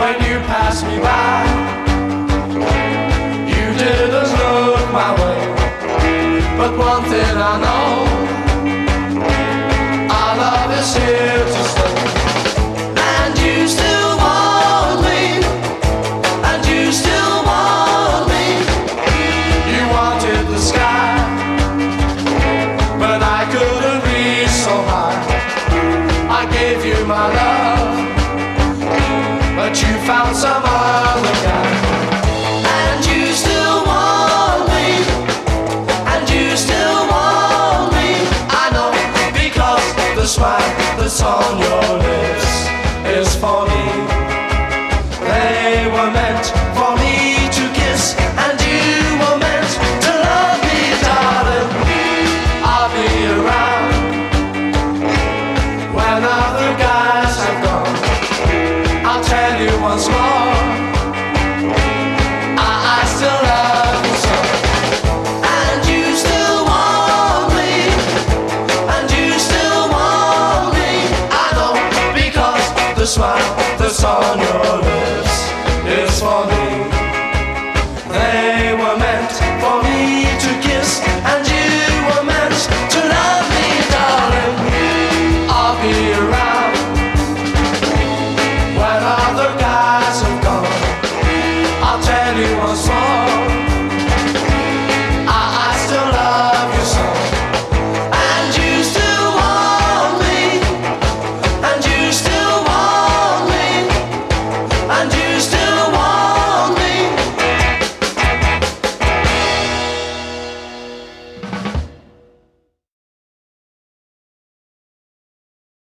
when you passed me by. You didn't look my way, but one thing I know, our love is here to stay. And you still want me, and you still want me. You wanted the sky, but I couldn't reach so high. I gave you my love, but you found some other guy. And you still want me, and you still want me. I know, because the smile that's on your lips is for me. They were meant for me to kiss, and you were meant to love me, darling. I'll be around when other guys have gone. I'll tell you once more, I still love you so. And you still want me, and you still want me. I know, because the smile that's on your